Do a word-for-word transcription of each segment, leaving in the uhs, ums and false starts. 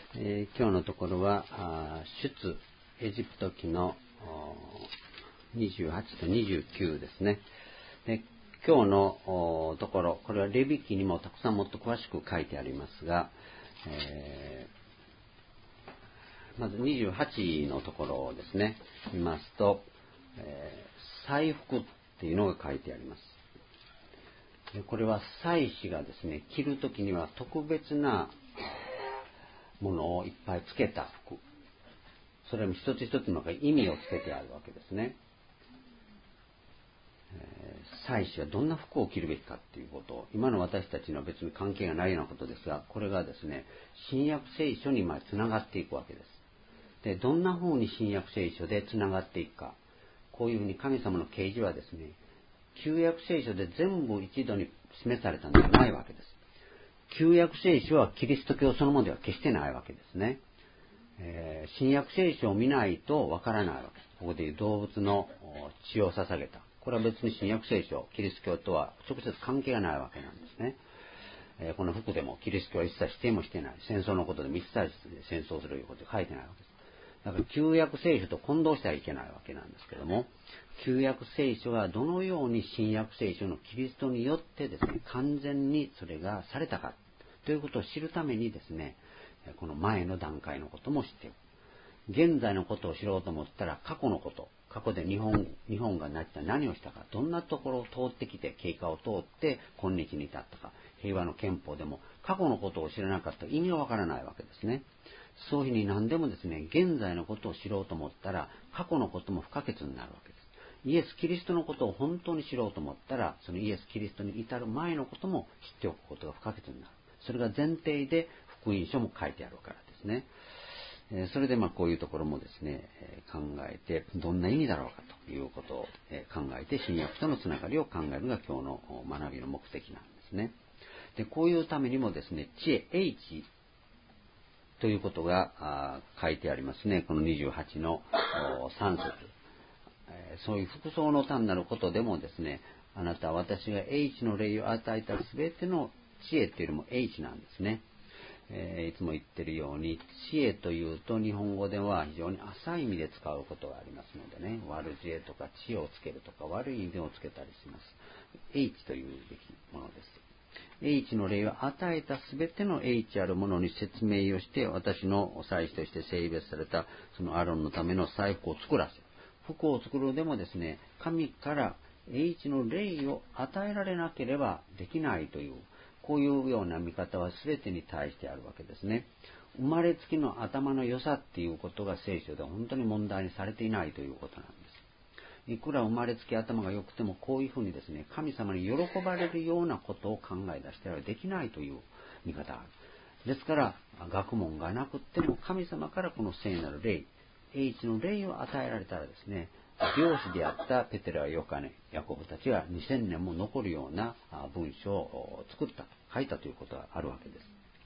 えー、今日のところは出エジプト記のにじゅうはちとにじゅうきゅうですね。で今日のところ、これはレビ記にもたくさんもっと詳しく書いてありますが、えー、まずにじゅうはちのところをですね見ますと、えー、祭服っていうのが書いてあります。でこれは祭司がですね着るときには特別なものをいっぱいつけた服、それも一つ一つの意味をつけてあるわけですね。えー、祭司はどんな服を着るべきかっていうことを、今の私たちには別に関係がないようなことですが、これがですね新約聖書につながっていくわけです。でどんな風に新約聖書でつながっていくか、こういうふうに神様の啓示はですね旧約聖書で全部一度に示されたのではないわけです。旧約聖書はキリスト教そのものでは決してないわけですね。えー、新約聖書を見ないとわからないわけです。ここでいう動物の血を捧げた、これは別に新約聖書キリスト教とは直接関係がないわけなんですね。えー、この服でもキリスト教は一切否定もしてない、戦争のことでも一切戦争するということで書いてないわけです。だから旧約聖書と混同してはいけないわけなんですけども、旧約聖書がどのように新約聖書のキリストによってですね完全にそれがされたかということを知るためにですね、この前の段階のことも知っている。現在のことを知ろうと思ったら過去のこと、過去で日本日本が何をしたか、どんなところを通ってきて経過を通って今日に至ったか、平和の憲法でも過去のことを知らなかったら意味がわからないわけですね。そういうふうに何でもですね現在のことを知ろうと思ったら過去のことも不可欠になるわけです。イエス・キリストのことを本当に知ろうと思ったら、そのイエス・キリストに至る前のことも知っておくことが不可欠になる。それが前提で福音書も書いてあるからですね。それでまあこういうところもですね考えて、どんな意味だろうかということを考えて新約とのつながりを考えるのが今日の学びの目的なんですね。でこういうためにもですね知恵 H ということが書いてありますね。このにじゅうはちのさん節、そういう服装の単なることでもですね、あなたは私が H の霊を与えたすべての知恵というよりも H なんですね。えー、いつも言ってるように知恵というと日本語では非常に浅い意味で使うことがありますのでね、悪知恵とか知恵をつけるとか悪い意味をつけたりします。 H というべきものです。 H の霊を与えたすべての H あるものに説明をして、私の祭司として性別されたそのアロンのための財布を作らせる。服を作るでもですね、神から H の霊を与えられなければできないという、こういうような見方は全てに対してあるわけですね。生まれつきの頭の良さっていうことが聖書では本当に問題にされていないということなんです。いくら生まれつき頭が良くても、こういうふうにですね神様に喜ばれるようなことを考え出してはできないという見方がある。ですから学問がなくっても神様からこの聖なる霊 H の霊を与えられたらですね、漁師であったペテロやヨハネ、ヤコブたちはにせんねんも残るような文章を作った、書いたということがあるわけです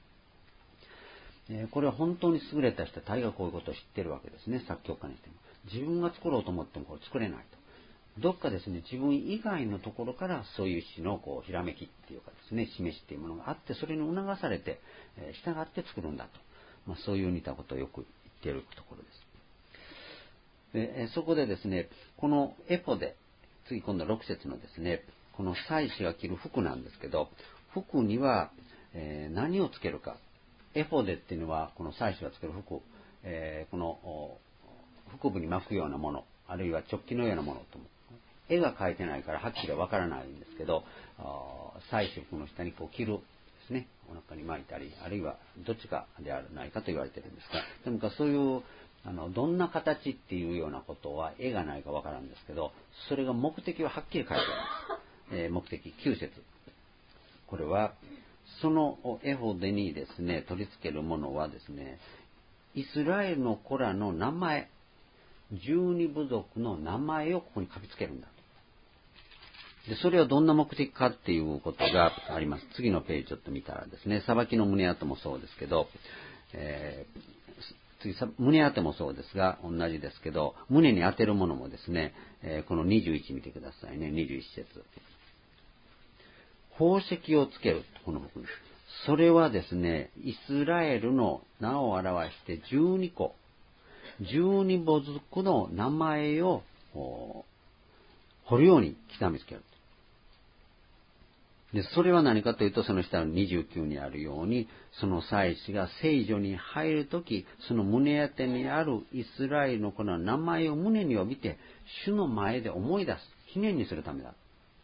。これは本当に優れた人は大概こういうことを知っているわけですね。作曲家にしても自分が作ろうと思ってもこれ作れないと、どっかですね自分以外のところからそういう詩のこうひらめきっていうかですね示しっていうものがあって、それに促されて従って作るんだと、まあ、そういう似たことをよく言っているところです。でそこでですね、このエポで、次今度ろく節のですね、この祭司が着る服なんですけど、服には、えー、何をつけるか。エポデっていうのはこの祭司がつける服、えー、この腹部に巻くようなもの、あるいはチョッキのようなものとも、絵が描いてないからはっきりわからないんですけど、祭司服の下にこう着るですね、お腹に巻いたり、あるいはどっちかではないかと言われているんですが、でもそういうあのどんな形っていうようなことは絵がないかわからんですけど、それが目的ははっきり書いてあります。えー、目的きゅう節、これはそのエホデにですね取り付けるものはですね、イスラエルの子らの名前、十二部族の名前をここに書きつけるんだと。でそれはどんな目的かっていうことがあります。次のページちょっと見たらですね、裁きの胸当てもそうですけど、えー、次胸当てもそうですが同じですけど、胸に当てるものもですね、えー、このにじゅういち見てくださいね。にじゅういち節、宝石をつける、この服にそれはですね、イスラエルの名を表してじゅうにこ、じゅうに部族の名前を彫るように刻みつける。で、それは何かというと、その下のにじゅうきゅうにあるように、その祭司が聖所に入るとき、その胸当てにあるイスラエルのこの名前を胸に帯びて、主の前で思い出す、記念にするためだ。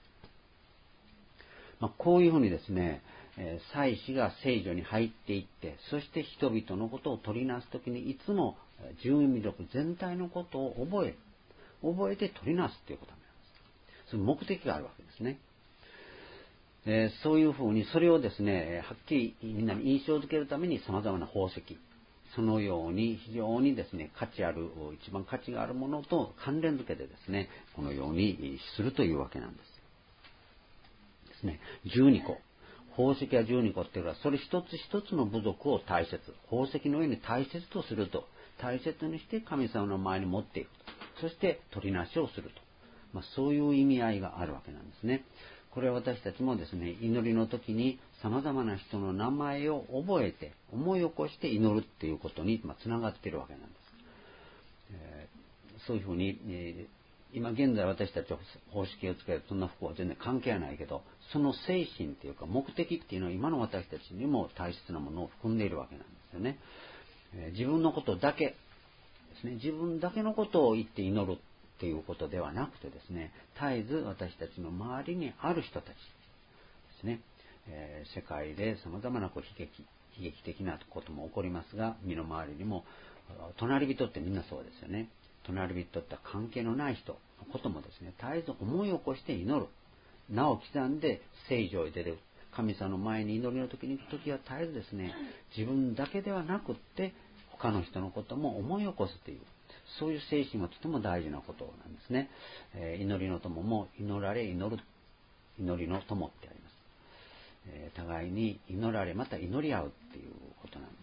まあ、こういうふうにですね、祭司が聖所に入っていって、そして人々のことを取りなすときに、いつも十二民族全体のことを覚え、覚えて取りなすということなんです。その目的があるわけですね。えー、そういうふうにそれをですね、はっきりみんなに印象づけるために様々な宝石、そのように非常にですね、価値ある、一番価値があるものと関連づけてですね、このようにするというわけなんです。ですね、じゅうにこ。宝石はじゅうにこっていうのは、それ一つ一つの部族を大切、宝石のように大切とすると、大切にして神様の前に持っていくと、そして取りなしをすると、まあ、そういう意味合いがあるわけなんですね。これは私たちもですね、祈りの時に様々な人の名前を覚えて、思い起こして祈るっていうことにつながっているわけなんです。えー、そういうふうに、えー今現在私たちは方式をつけるそんな不幸は全然関係はないけど、その精神というか目的っていうのは今の私たちにも大切なものを含んでいるわけなんですよね。えー、自分のことだけですね、自分だけのことを言って祈るっていうことではなくてですね、絶えず私たちの周りにある人たちですね、えー、世界で様々なこう悲劇、悲劇的なことも起こりますが、身の回りにも隣人ってみんなそうですよね。隣人って関係のない人のこともですね、絶えず思い起こして祈る。名を刻んで聖所へ出る。神様の前に祈りの時に行く時は絶えずですね、自分だけではなくって他の人のことも思い起こすという、そういう精神はとても大事なことなんですね。えー、祈りの友も祈られ祈る、祈りの友ってあります。えー、互いに祈られまた祈り合うっていうことなんです。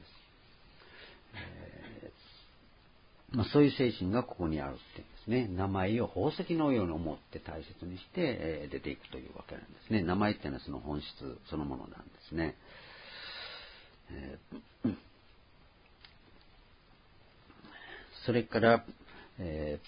えーまあ、そういう精神がここにあるってですね、名前を宝石のように思って大切にして、えー、出ていくというわけなんですね。名前っていうのはその本質そのものなんですね。えー、それから、え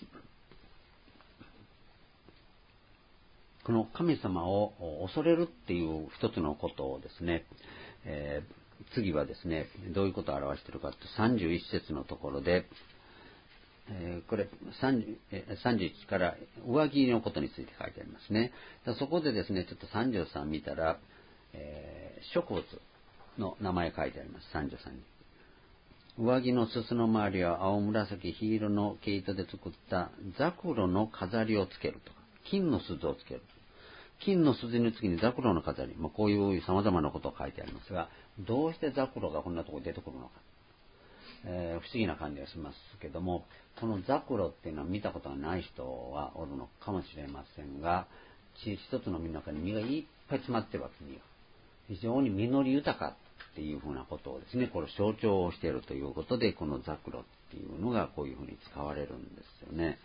ー、この神様を恐れるっていう一つのことをですね、えー、次はですね、どういうことを表しているかとさんじゅういっ節のところで、えー、これさんじゅう、さんじゅういちから上着のことについて書いてありますね。そこでですね、ちょっとさんじゅうさん見たら、えー、植物の名前書いてあります。さんじゅうさんに。上着のすすの周りは青紫黄色の毛糸で作ったザクロの飾りをつけるとか、金の鈴をつける。金の鈴に次にザクロの飾り、まあ、こういう様々なことを書いてありますが、どうしてザクロがこんなところに出てくるのか。えー、不思議な感じがしますけども、このザクロっていうのは見たことがない人はおるのかもしれませんが、一つの実の中に実がいっぱい詰まってるわけには、非常に実り豊かっていうふうなことをですね、これ象徴しているということで、このザクロっていうのがこういうふうに使われるんですよね。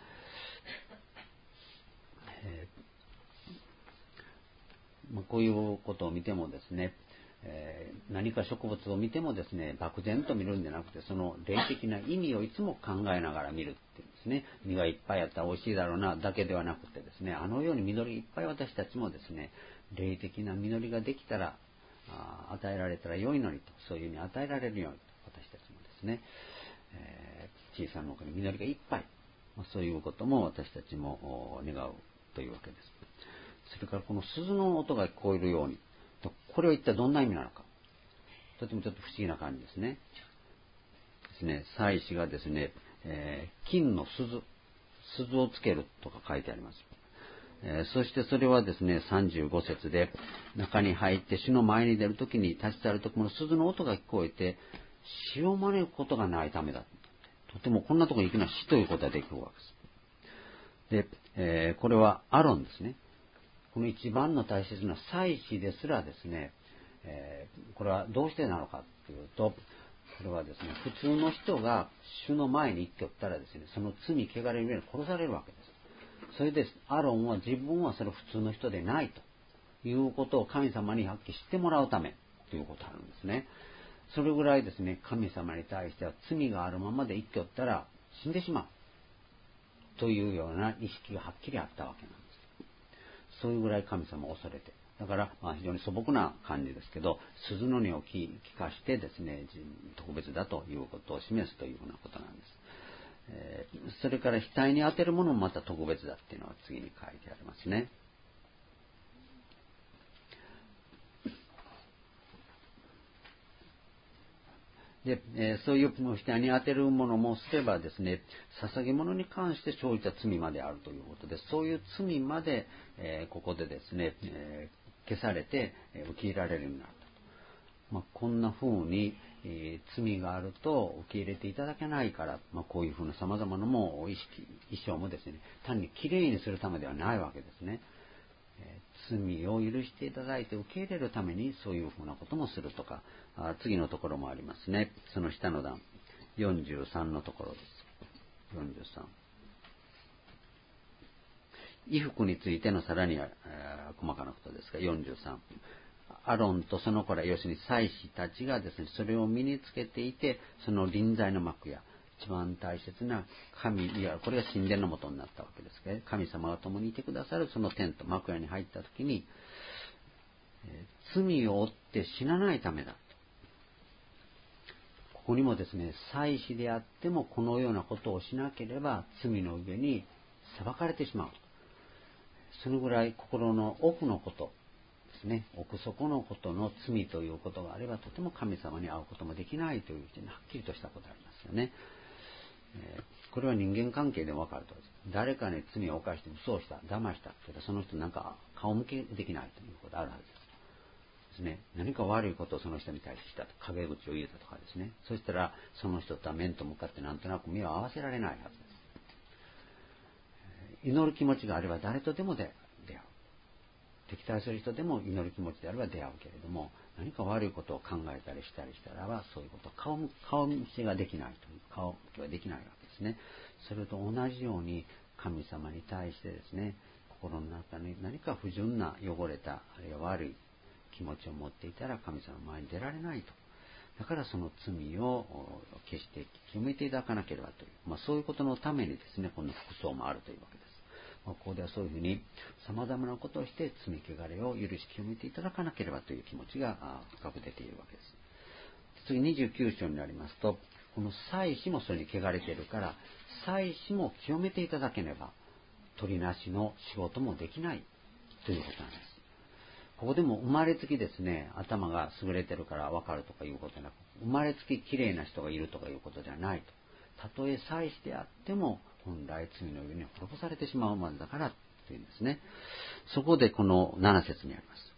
えーまあ、こういうことを見てもですね、えー、何か植物を見てもですね、漠然と見るんじゃなくて、その霊的な意味をいつも考えながら見るっていうんですね。実がいっぱいあったら美味しいだろうなだけではなくてですね、あのように実りいっぱい私たちもですね、霊的な実りができたら、あ与えられたら良いのにと、そういうふうに与えられるようにと、私たちもですね、えー、小さな中に実りがいっぱい、そういうことも私たちも願うというわけです。それからこの鈴の音が聞こえるように、これは一体どんな意味なのか。とてもちょっと不思議な感じですね。ですね、祭司がですね、えー、金の鈴、鈴をつけるとか書いてあります。えー、そしてそれはですね、さんじゅうご節で、中に入って主の前に出るときに立ち去るとこの鈴の音が聞こえて、死を招くことがないためだ。とてもこんなところに行くのは死ということができるわけです。で、えー、これはアロンですね。この一番の大切な祭司ですらですね、えー、これはどうしてなのかというと、これはですね、普通の人が主の前に行っておったらですね、その罪、汚れるように殺されるわけです。それで、アロンは自分はそれ普通の人でないということを神様にはっきり知ってもらうため、 ということがあるんですね。それぐらいですね、神様に対しては罪があるままで生きておったら死んでしまうというような意識がはっきりあったわけなんです。そういうぐらい神様を恐れて、だからまあ非常に素朴な感じですけど、鈴の音を聞かしてですね、特別だということを示すというようなことなんです。えー、それから額に当てるものもまた特別だっていうのが次に書いてありますね。で、えー、そういう額に当てるものもすればですね、捧げ物に関してそういった罪まであるということで、そういう罪まで、えー、ここでですね、えー、消されて、えー、受け入れられるようになったと。まあ、こんな風に、えー、罪があると受け入れていただけないから、まあ、こういう風な様々なも意識、意匠もですね、単にきれいにするためではないわけですね。罪を許していただいて受け入れるためにそういうふうなこともするとか、あ次のところもありますね。その下の段よんじゅうさんのところです。よんじゅうさん、衣服についてのさらに、えー、細かなことですが、よんじゅうさん、アロンとその子ら、要するに祭司たちがですね、それを身につけていて、その臨在の幕や一番大切な神、いやこれが神殿の元になったわけですけど、神様が共にいてくださるそのテント、幕屋に入った時に、えー、罪を負って死なないためだ。ここにもですね、祭司であってもこのようなことをしなければ罪の上に裁かれてしまう。そのぐらい心の奥のことですね、奥底のことの罪ということがあれば、とても神様に会うこともできないというふうにはっきりとしたことがありますよね。えー、これは人間関係でも分かるとおりです。誰かに罪を犯して嘘をした、騙したって言ったら、その人なんか顔向けできないということがあるはずです。ですね、何か悪いことをその人に対してしたと、陰口を言えたとかですね、そしたらその人とは面と向かってなんとなく目を合わせられないはずです。祈る気持ちがあれば誰とでも出会う。敵対する人でも祈る気持ちであれば出会うけれども、何か悪いことを考えたりしたりしたらば、そういうこと顔顔見せができないという、顔向けはできないわけですね。それと同じように神様に対してですね、心の中に何か不純な汚れたあるいは悪い気持ちを持っていたら神様の前に出られないと。だからその罪を決して清めていただかなければという、まあ、そういうことのためにですね、この服装もあるというわけです。まあ、ここではそういうふうに様々なことをして罪汚れを許し清めていただかなければという気持ちが深く出ているわけです。次にじゅうきゅう章になりますと、この祭司もそれに汚れているから、祭司も清めていただければ取りなしの仕事もできないということなんです。ここでも生まれつきですね、頭が優れてるから分かるとかいうことなく、生まれつき綺麗な人がいるとかいうことではないと。たとえ祭司であっても本来罪の上に滅ぼされてしまうまでだからというんですね。そこでこのなな節にあります。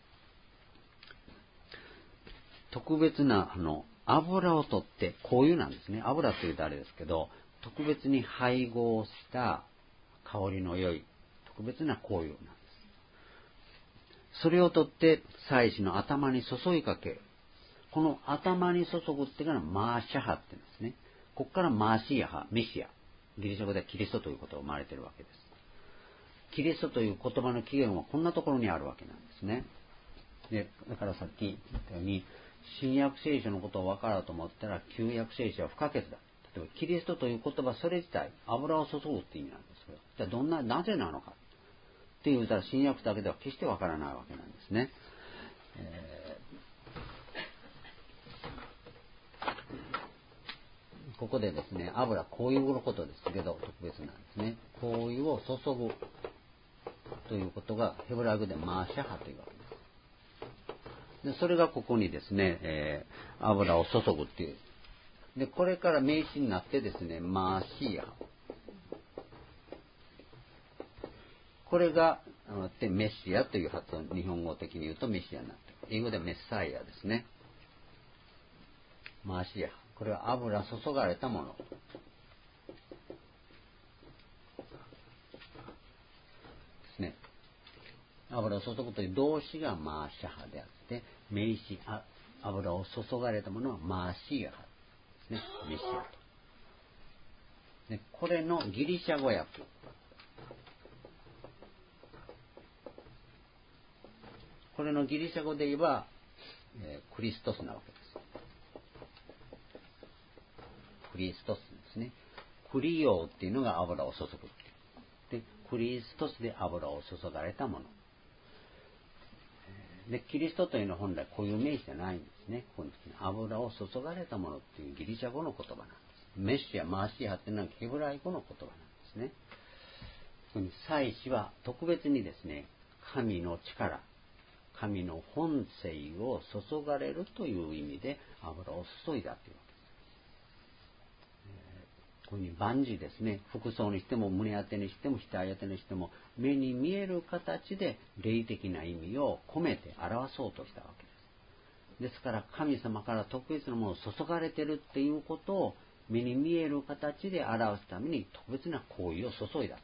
特別なあの油を取って、香油なんですね。油というとあれですけど、特別に配合した香りの良い特別な香油なんです。それを取って祭司の頭に注いかける。この頭に注ぐっていうのはマーシャハって言うんですね。ここからマーシヤハ、メシア。ギリシャ語ではキリストということが生まれているわけです。キリストという言葉の起源はこんなところにあるわけなんですね。で、だからさっき言ったように、新約聖書のことを分からうと思ったら旧約聖書は不可欠だ。例えばキリストという言葉それ自体、油を注ぐって意味なんですけど、じゃあどんな、なぜなのかって言うたら新約だけでは決して分からないわけなんですね。えー、ここでですね、油、香油のことですけど特別なんですね。香油を注ぐということがヘブライ語でマーシャハというわけです。でそれがここにですね、えー、油を注ぐっていう。でこれから名詞になってですね、マーシヤ。これがメシアという発音、日本語的に言うとメシアになっている。英語でメッサイアですね。マーシア。これは油注がれたもの。ですね。油を注ぐという動詞がマーシャハであって、名詞、油を注がれたものはマーシアハですね。メシアと。でこれのギリシャ語訳。これのギリシャ語で言えば、 えー、クリストスなわけです。クリストスですね。クリオっていうのが油を注ぐ。で、クリストスで油を注がれたもの。で、キリストというのは本来固有名詞じゃないんですね。ここに油を注がれたものっていうギリシャ語の言葉なんです。メッシやマーシアっていうのはヘブライ語の言葉なんですね。ここに祭司は特別にですね、神の力、神の本性を注がれるという意味で油を注いだというわけです。ここに万事ですね、服装にしても胸当てにしても額当てにしても目に見える形で霊的な意味を込めて表そうとしたわけです。ですから神様から特別なものを注がれているっていうことを目に見える形で表すために特別な行為を注いだっていうわけ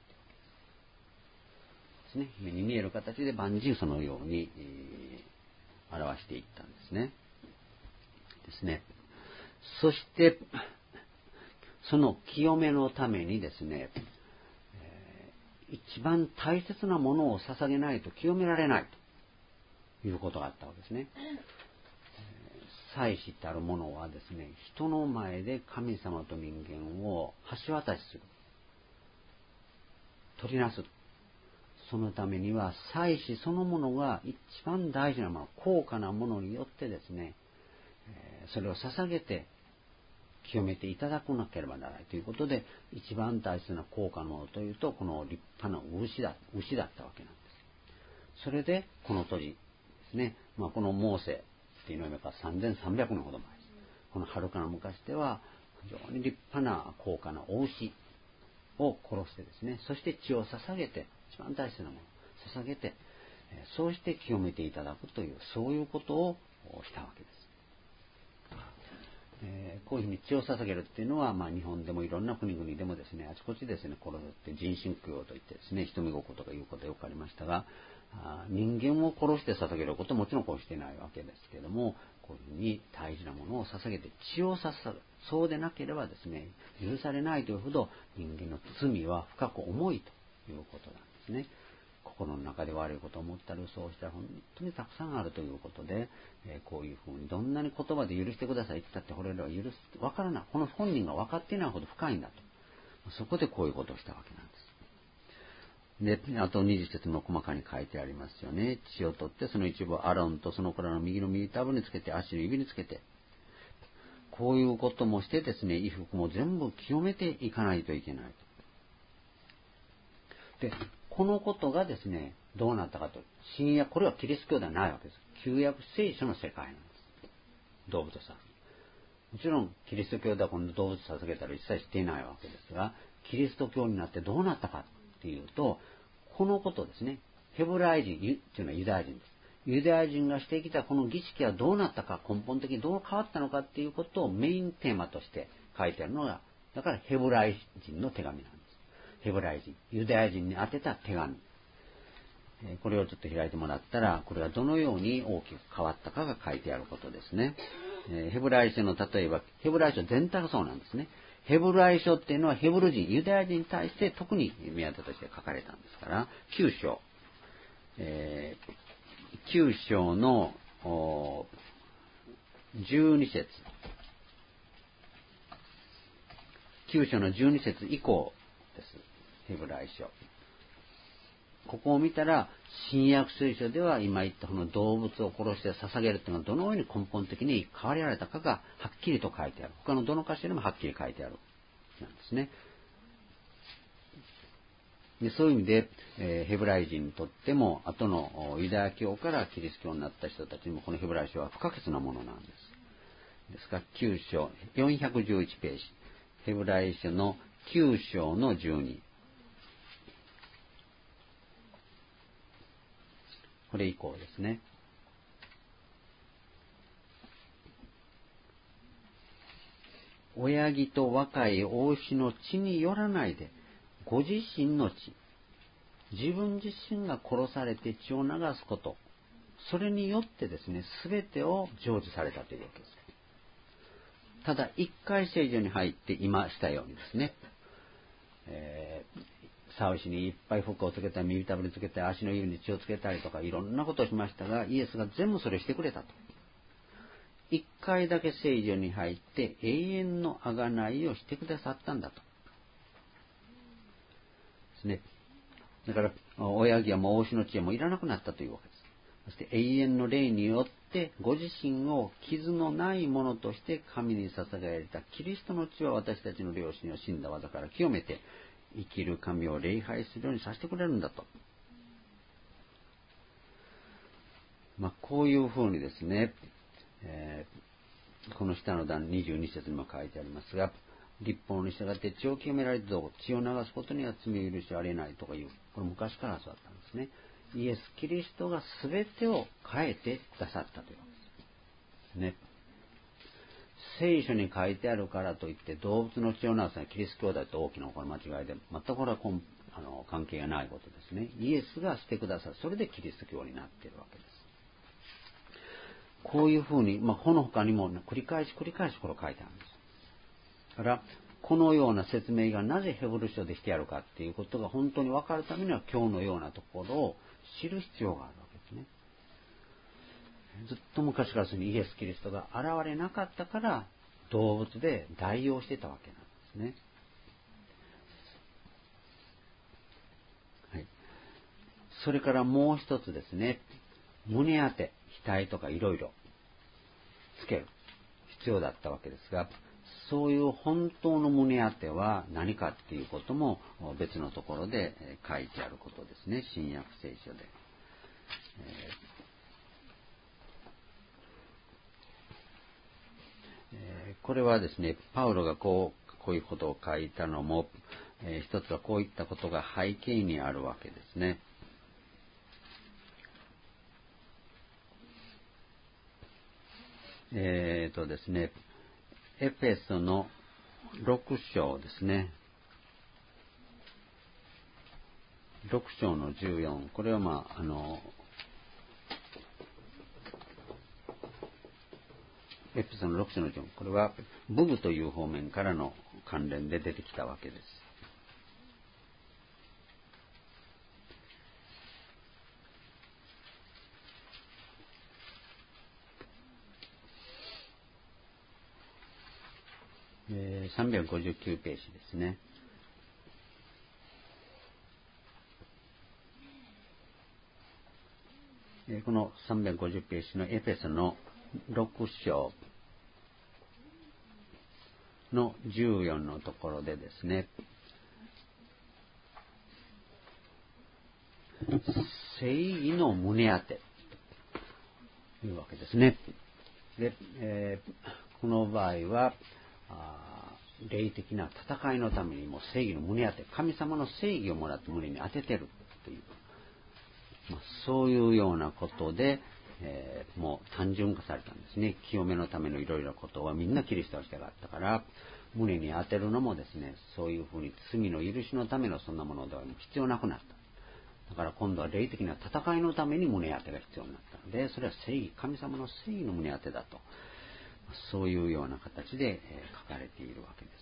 ですね。目に見える形で万事そのように、えー、表していったんですね。ですね。そしてその清めのためにですね、えー、一番大切なものを捧げないと清められないということがあったわけですね。えー、祭司ってあるものはですね、人の前で神様と人間を橋渡しする。取りなす。そのためには祭司そのものが一番大事なもの、高価なものによってですね、えー、それを捧げて清めていただかなければならないということで、一番大切な高価なものというとこの立派な牛だ、牛だったわけなんです。それでこの当時ですね、まあ、このモーセっていうのは今からさんぜんさんびゃくねんほど前です。この遥かな昔では非常に立派な高価なお牛を殺してですね、そして血を捧げて、一番大切なものを捧げて、そうして清めていただくという、そういうことをしたわけです。えー、こういうふうに血を捧げるっていうのは、まあ、日本でもいろんな国々でもですね、あちこちですね、殺すって人身供養といってですね、人身ごことかいうことがよくありましたが、あ人間を殺して捧げることはもちろんこうしてないわけですけれども、こういうふうに大事なものを捧げて血を捧げる。そうでなければですね、許されないというほど人間の罪は深く重いということなんですね。心の中で悪いことを思ったり嘘をしたら本当にたくさんあるということで、えー、こういうふうにどんなに言葉で許してくださいって言ったってこれらは許す分からない、この本人が分かっていないほど深いんだと、そこでこういうことをしたわけなんです。で、あとにじゅう節も細かに書いてありますよね。血を取ってその一部をアロンとその子らの右の右タブにつけて足の指につけて、こういうこともしてですね、衣服も全部清めていかないといけないと。でこのことがですね、どうなったかと。新約、これはキリスト教ではないわけです。旧約聖書の世界なんです。動物さん。もちろん、キリスト教ではこの動物捧げたら一切していないわけですが、キリスト教になってどうなったかっていうと、このことですね、ヘブライ人、っていうのはユダヤ人です。ユダヤ人がしてきたこの儀式はどうなったか、根本的にどう変わったのかっていうことをメインテーマとして書いてあるのが、だからヘブライ人の手紙なんです。ヘブライ人、ユダヤ人に宛てた手紙。これをちょっと開いてもらったら、これがどのように大きく変わったかが書いてあることですね。ヘブライ書の例えば、ヘブライ書全体がそうなんですね。ヘブライ書っていうのはヘブル人、ユダヤ人に対して特に目当てとして書かれたんですから、きゅう章、えー、きゅう章のじゅうに節、きゅう章のじゅうに節以降です。ヘブライ書。ここを見たら、新約聖書では今言ったこの動物を殺して捧げるというのはどのように根本的に変わりられたかがはっきりと書いてある。他のどの箇所でもはっきり書いてある。なんですね。でそういう意味で、えー、ヘブライ人にとっても、後のユダヤ教からキリスト教になった人たちにもこのヘブライ書は不可欠なものなんです。ですから、きゅう章、よんひゃくじゅういちページ。ヘブライ書のきゅう章のじゅうに。これ以降ですね。親木と若い王子の血によらないで、ご自身の血、自分自身が殺されて血を流すこと、それによってですね、すべてを成就されたというわけです。ただ、一回聖女に入って今したようにですね、えー、サウシにいっぱい服をつけたり、耳たぶにつけたり、足の指に血をつけたりとか、いろんなことをしましたが、イエスが全部それをしてくれたと。 一回だけ聖女に入って永遠の贖いをしてくださったんだと。ですね。だから、親木はもう王子の知恵もいらなくなったというわけです。そして永遠の霊によってご自身を傷のないものとして神に捧げられたキリストの血は私たちの良心を死んだ技から清めて生きる神を礼拝するようにさせてくれるんだと。まあ、こういうふうにですね、えー、この下の段にじゅうに節にも書いてありますが、立法に従って血を清められてどう血を流すことには罪許しはありえないとかいう、これ昔からそうだったんですね。イエス・キリストが全てを変えてくださったというわけですね。聖書に書いてあるからといって動物の血を流すのはキリスト教だと大きなこれ間違いで、全くこれはあの関係がないことですね。イエスがしてくださる、それでキリスト教になっているわけです。こういうふうに、まあ、この他にも繰り返し繰り返しこれを書いてあるんです。だからこのような説明がなぜヘブル書でしてやるかっていうことが本当に分かるためには今日のようなところを知る必要があるわけですね。ずっと昔からするにイエス・キリストが現れなかったから動物で代用してたわけなんですね。はい。それからもう一つですね、胸当て、額とかいろいろつける必要だったわけですが、そういう本当の胸当ては何かっていうことも別のところで書いてあることですね。新約聖書で。えー、これはですね、パウロがこう、こういうことを書いたのも、えー、一つはこういったことが背景にあるわけですね。えーとですね、エペソのろく章ですね。ろく章のじゅうよん。これはまあ、あの、エペソのろく章のじゅうよん。これは、武具という方面からの関連で出てきたわけです。えー、さんびゃくごじゅうきゅうページですね。このさんびゃくごじゅうページのエペソのろく章のじゅうよんのところでですね、正義の胸当てというわけですね。で、えー、この場合は霊的な戦いのためにも正義の胸当て、神様の正義をもらって胸に当ててるという、まあ、そういうようなことで、えー、もう単純化されたんですね。清めのためのいろいろなことはみんなキリストは従ったから、胸に当てるのもですね、そういうふうに罪の許しのためのそんなものでは必要なくなった。だから今度は霊的な戦いのために胸当てが必要になったので、それは正義、神様の正義の胸当てだと、そういうような形で書かれているわけです。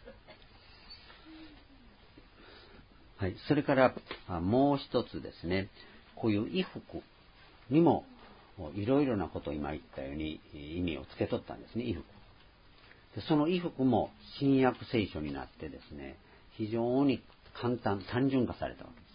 はい、それからもう一つですね、こういう衣服にもいろいろなことを今言ったように意味をつけとったんですね、衣服。でその衣服も新約聖書になってですね、非常に簡単、単純化されたわけです。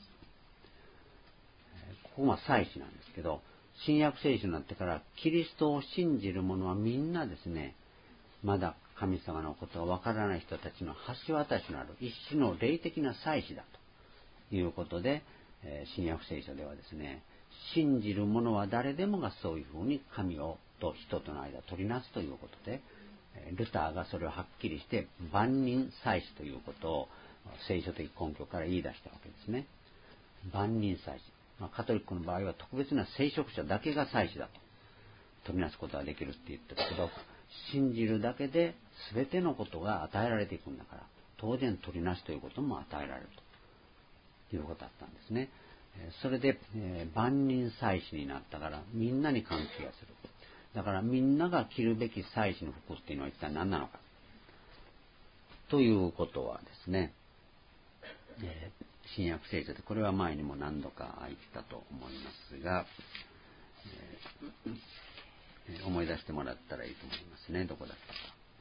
ここは祭司なんですけど、新約聖書になってからキリストを信じる者はみんなですね、まだ神様のことがわからない人たちの橋渡しのある一種の霊的な祭司だということで、新約聖書ではですね、信じる者は誰でもがそういうふうに神をと人との間を取りなすということで、ルターがそれをはっきりして万人祭司ということを聖書的根拠から言い出したわけですね。万人祭司、まあ、カトリックの場合は特別な聖職者だけが祭司だと取りなすことができるって言ってるけど、信じるだけで全てのことが与えられていくんだから、当然取りなすということも与えられるということだったんですね。それで、えー、万人祭司になったからみんなに関係がする。だからみんなが着るべき祭司の服っていうのは一体何なのかということはですね、えー、新約聖書でこれは前にも何度か言ったと思いますが、えー思い出してもらったらいいと思いますね。どこだったか。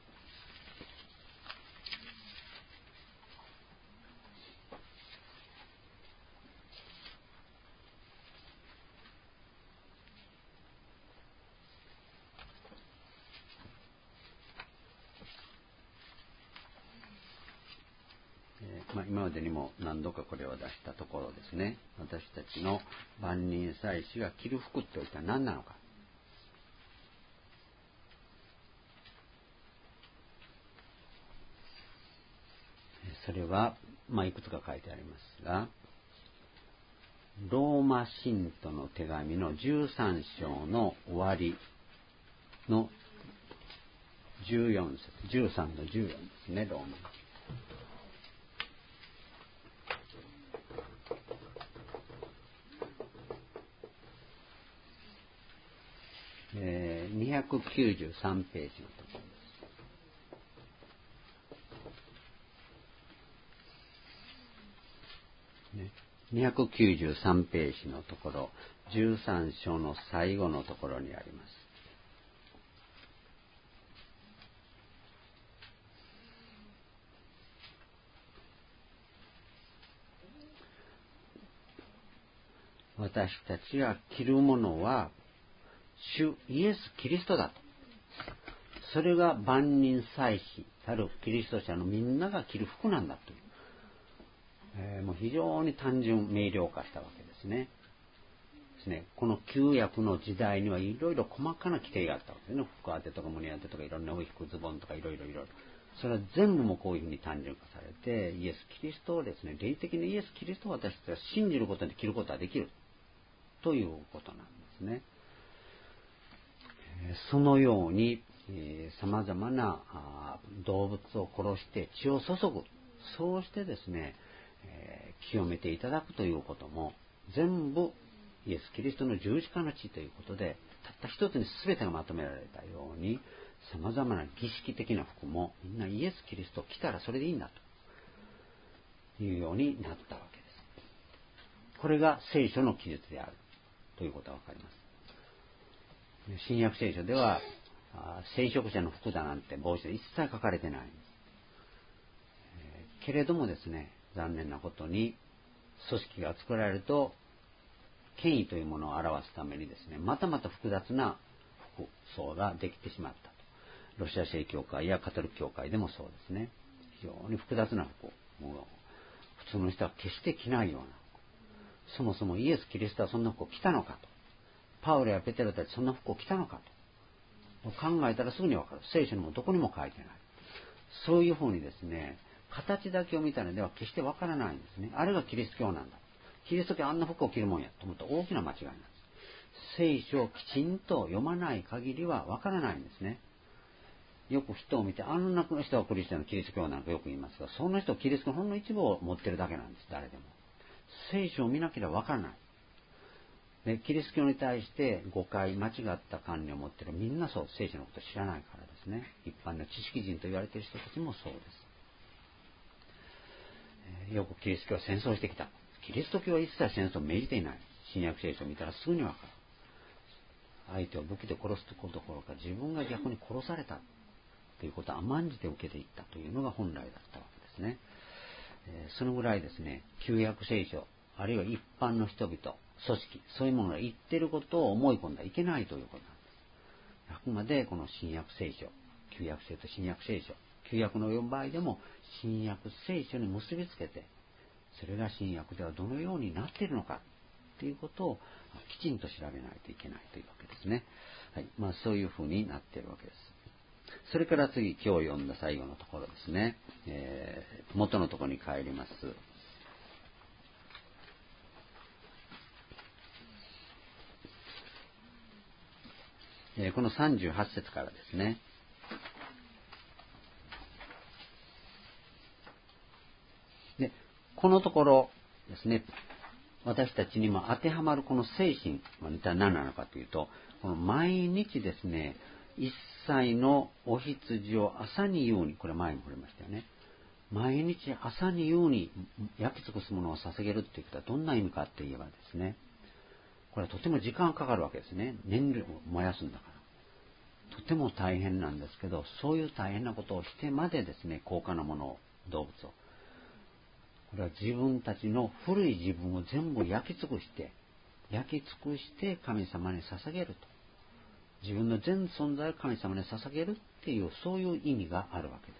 まあ、今までにも何度かこれを出したところですね。私たちの万人祭司が着る服って一体何なのか。それは、まあ、いくつか書いてありますが、ローマ信徒の手紙のじゅうさん章の終わりのじゅうよん節、じゅうさんのじゅうよんですね、ローマ。えー、にひゃくきゅうじゅうさんページのところです。ね、にひゃくきゅうじゅうさんページのところ、じゅうさん章の最後のところにあります。私たちが着るものは主イエス・キリストだと。それが万人祭司たるキリスト者のみんなが着る服なんだという、えー、もう非常に単純明瞭化したわけですね。ですね、この旧約の時代にはいろいろ細かな規定があったわけですね。服当てとか胸当てとかいろんなお服ズボンとかいろいろいろいろ。それは全部もこういうふうに単純化されて、イエス・キリストをですね、霊的にイエス・キリストを私たちが信じることで着ることができるということなんですね。そのようにさまざまな動物を殺して血を注ぐ、そうしてですね、えー、清めていただくということも全部イエス・キリストの十字架の血ということで、たった一つに全てがまとめられたように、さまざまな儀式的な服もみんなイエス・キリストを着たらそれでいいんだというようになったわけです。これが聖書の記述であるということがわかります。新約聖書では聖職者の服だなんて帽子で一切書かれてないんです。えー、けれどもですね、残念なことに組織が作られると権威というものを表すためにですね、またまた複雑な服装ができてしまったと。ロシア正教会やカトリック教会でもそうですね。非常に複雑な服、もう普通の人は決して着ないような服。そもそもイエス・キリストはそんな服を着たのかと。パウロやペテロたちそんな服を着たのかと考えたらすぐにわかる。聖書にもどこにも書いてない。そういうふうにですね、形だけを見たらでは決してわからないんですね。あれがキリスト教なんだ。キリスト教あんな服を着るもんやと思ったら大きな間違いなんです。聖書をきちんと読まない限りはわからないんですね。よく人を見て、あんな人はクリスチャンのキリスト教なんかよく言いますが、そんな人はキリスト教のほんの一部を持ってるだけなんです。誰でも。聖書を見なければわからない。でキリスト教に対して誤解、間違った観念を持っているみんなそう、聖書のことを知らないからですね。一般の知識人と言われている人たちもそうです。よくキリスト教は戦争してきた。キリスト教は一切戦争を命じていない。新約聖書を見たらすぐにわかる。相手を武器で殺すことどころか自分が逆に殺されたということを甘んじて受けていったというのが本来だったわけですね。そのぐらいですね、旧約聖書あるいは一般の人々、組織、そういうものが言っていることを思い込んではいけないということなんです。あくまでこの新約聖書、旧約聖と新約聖書、旧約のよん場合でも新約聖書に結びつけて、それが新約ではどのようになっているのかということをきちんと調べないといけないというわけですね。はい、まあそういうふうになっているわけです。それから次、今日読んだ最後のところですね。えー、元のところに帰ります。このさんじゅうはち節からですね。で、このところですね、私たちにも当てはまるこの精神は一体何なのかというと、この毎日ですね、一切のお羊を朝に言うに、これ前に触れましたよね。毎日朝に言うに焼き尽くすものを捧げるっていうことはどんな意味かって言えばですね、これはとても時間がかかるわけですね。燃料を燃やすんだから。 とても大変なんですけど、そういう大変なことをしてまでですね、高価なものを、動物を、これは自分たちの古い自分を全部焼き尽くして焼き尽くして神様に捧げると、自分の全存在を神様に捧げるっていう、そういう意味があるわけです。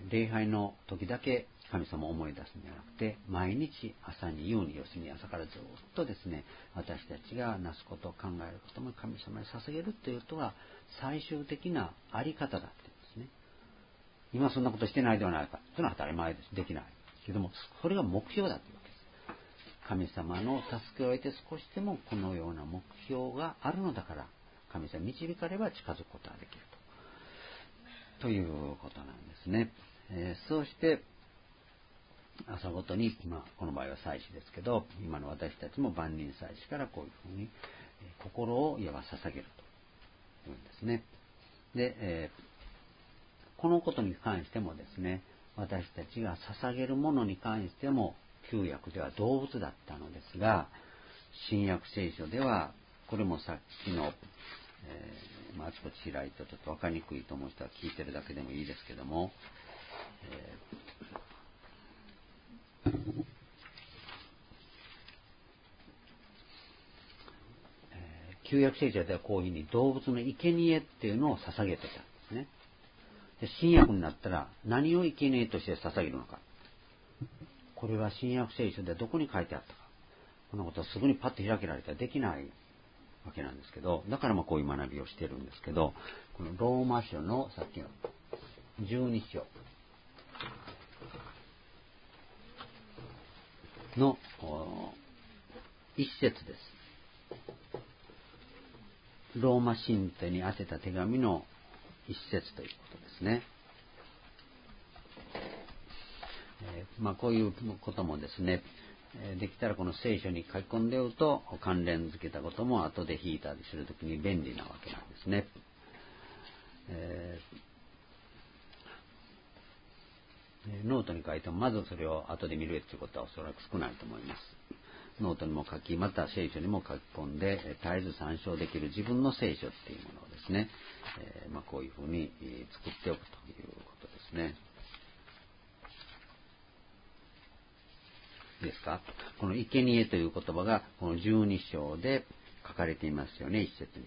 礼拝の時だけ神様を思い出すんじゃなくて、毎日朝に夕に、要するに朝からずっとですね、私たちがなすことを考えることも神様に捧げるということが最終的なあり方だって言うんですね。今そんなことしてないではないか、それは当たり前です、できないけども、それが目標だというわけです。神様の助けを得て少しでもこのような目標があるのだから、神様に導かれば近づくことができるとということなんですね。えー、そうして朝ごとに、まあ、この場合は祭司ですけど、今の私たちも万人祭司からこういうふうに、えー、心をいわば捧げるというんですね。で、えー、このことに関してもですね、私たちが捧げるものに関しても旧約では動物だったのですが、新約聖書ではこれもさっきの、えーまあ、あちこち開いてちょっと分かりにくいと思う人は聞いてるだけでもいいですけども、えー旧約聖書ではこういうふうに動物の生贄っていうのを捧げてたんですね。で新約になったら何を生贄として捧げるのか、これは新約聖書でどこに書いてあったか、このことはすぐにパッと開けられたらできないわけなんですけど、だからまあこういう学びをしてるんですけど、このローマ書のさっきのじゅうに章の一節です。ローマ信徒に宛てた手紙の一節ということですね。えー、まあこういうこともですね、できたらこの聖書に書き込んでおくと関連づけたことも後で引いたりするときに便利なわけなんですね。えー、ノートに書いてもまずそれを後で見るということはおそらく少ないと思います。ノートにも書き、また聖書にも書き込んで絶えず参照できる自分の聖書っていうものをですね、えーまあ、こういうふうに作っておくということですね。ですか。この生贄という言葉がこのじゅうに章で書かれていますよね、一節に。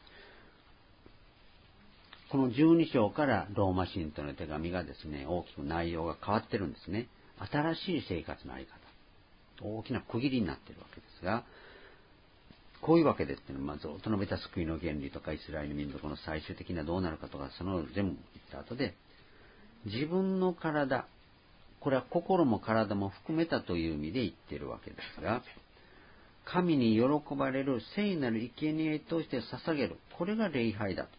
このじゅうに章からローマ信徒の手紙がですね、大きく内容が変わってるんですね。新しい生活のあり方、大きな区切りになっているわけですが、こういうわけですっていうのは、まあ、ずっと述べた救いの原理とかイスラエル民族の最終的にはどうなるかとか、その全部言った後で、自分の体、これは心も体も含めたという意味で言っているわけですが、神に喜ばれる聖なる生贄として捧げる、これが礼拝だと。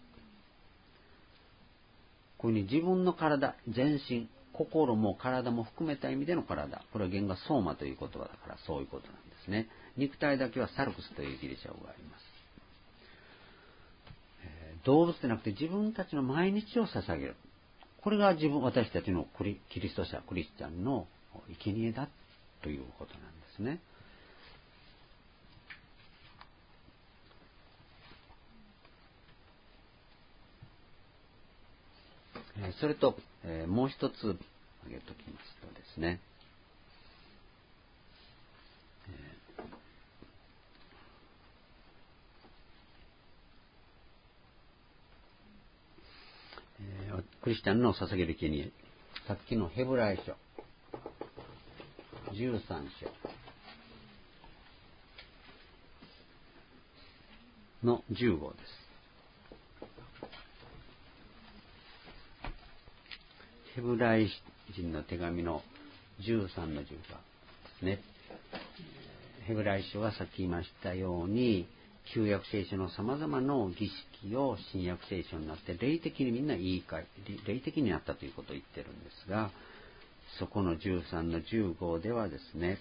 こういうふうに自分の体、全身、心も体も含めた意味での体、これは原がソーマという言葉だからそういうことなんですね。肉体だけはサルクスというギリシャ語があります。えー、動物でなくて自分たちの毎日を捧げる、これが自分、私たちのキリスト者、クリスチャンの生贄だということなんですね。それと、えー、もう一つ挙げておきますとですね、えー、クリスチャンの捧げる生贄、さっきのヘブライ書じゅうさん章のじゅう号です。ヘブライ人の手紙のじゅうさんのじゅうがですね。ヘブライ書はさっき言いましたように、旧約聖書の様々な儀式を新約聖書になって霊的にみんな言い換え、霊的になったということを言ってるんですが、そこのじゅうさんのじゅう号ではですね、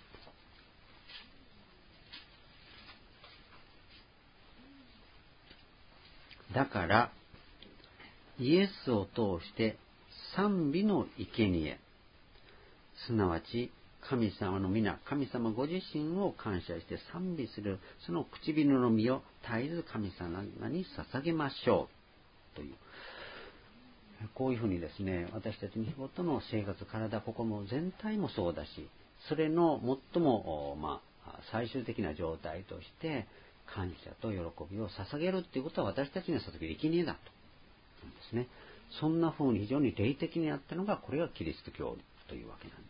だからイエスを通して賛美の生贄、すなわち神様の皆、神様ご自身を感謝して賛美する、その唇の実を絶えず神様に捧げましょうという、こういうふうにですね、私たちの日ごとの生活、体、心全体もそうだし、それの最も、まあ、最終的な状態として感謝と喜びを捧げるということは、私たちには捧げる生贄だとですね。そんなふうに非常に霊的にあったのが、これがキリスト教というわけなんです。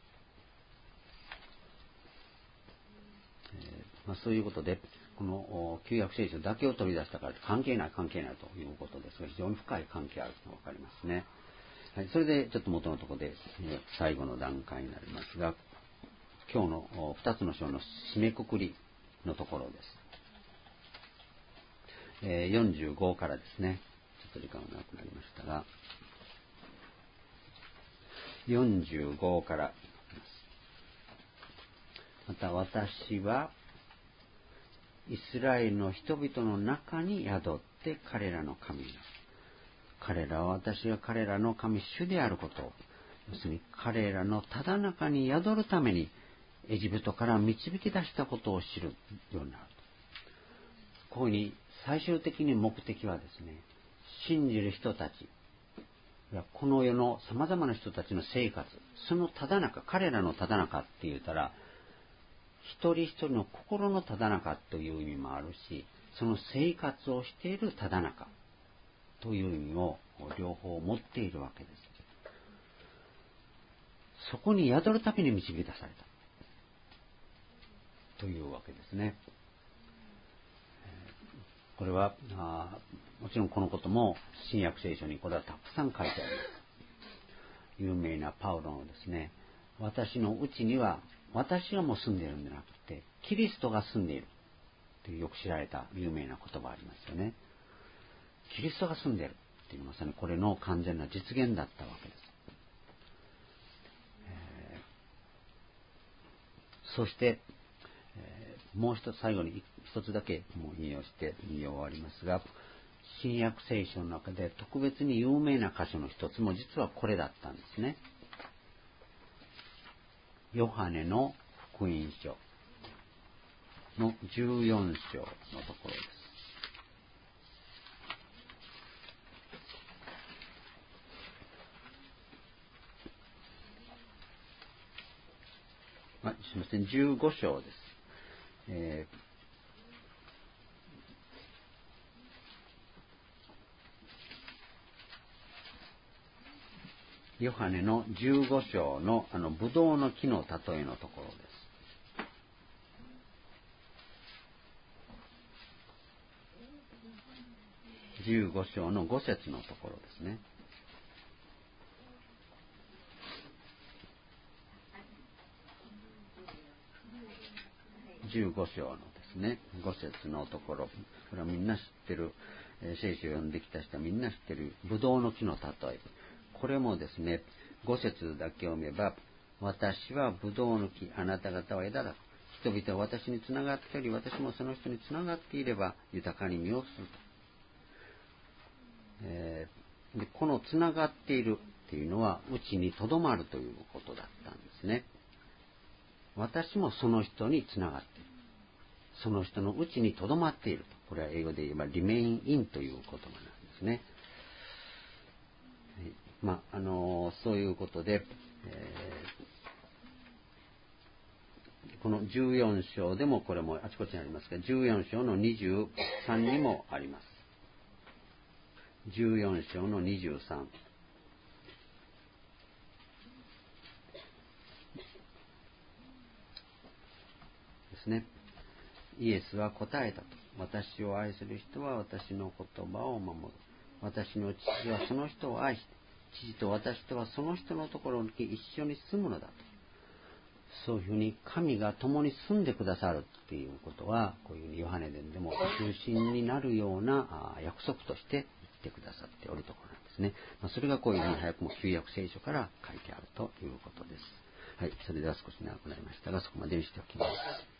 えーまあ、そういうことで、この旧約聖書だけを取り出したから関係ない関係ないということですが、非常に深い関係あるのが分かりますね。はい、それでちょっと元のところで、えー、最後の段階になりますが、今日のふたつの章の締めくくりのところです。えー、よんじゅうごからですね、ちょっと時間がなくなりましたが、よんじゅうごからまた私はイスラエルの人々の中に宿って彼らの神になる。彼らは私が彼らの神主であることを、要するに彼らのただ中に宿るためにエジプトから導き出したことを知るようになると。こういうふうに最終的に目的はですね、信じる人たち、この世の様々な人たちの生活、そのただ中、彼らのただ中って言ったら、一人一人の心のただ中という意味もあるし、その生活をしているただ中という意味を両方持っているわけです。そこに宿るために導き出されたというわけですね。これはあもちろんこのことも新約聖書にこれはたくさん書いてあります。有名なパウロのですね、私のうちには私がもう住んでいるんじゃなくてキリストが住んでいるというよく知られた有名な言葉ありますよね。キリストが住んでいるというまさにこれの完全な実現だったわけです。えー、そして、えー、もう一つ最後に一つだけもう引用して引用終わりますが、新約聖書の中で特別に有名な箇所の一つも実はこれだったんですね。ヨハネの福音書のじゅうよん章のところです。あ、すみません、じゅうご章です。えー、ヨハネのじゅうご章のあのブドウの木の例えのところです。じゅうご章のご節のところですね。じゅうご章のですね、ご節のところ、これはみんな知ってる、えー、聖書を読んできた人はみんな知ってるブドウの木の例え。これもですね、ご節だけ読めば、私はブドウの木、あなた方は枝だ。人々は私につながっており、私もその人につながっていれば豊かに実をすると。えー、でこのつながっているっていうのはうちにとどまるということだったんですね。私もその人につながっている、その人のうちにとどまっていると。これは英語で言えばリメインインという言葉なんですね。はい、まああのそういうことで、えー、このじゅうよん章でもこれもあちこちにありますが、じゅうよん章のにじゅうさんにもあります。じゅうよん章のにじゅうさんですね。イエスは答えたと。私を愛する人は私の言葉を守る。私の父はその人を愛して、父と私とはその人のところに一緒に住むのだと。そういうふうに神が共に住んでくださるっていうことは、こういうふうにヨハネ伝でも中心になるような約束として言ってくださっておるところなんですね。まあ、それがこういうふうに早くも旧約聖書から書いてあるということです。はい、それでは少し長くなりましたが、そこまでにしておきます。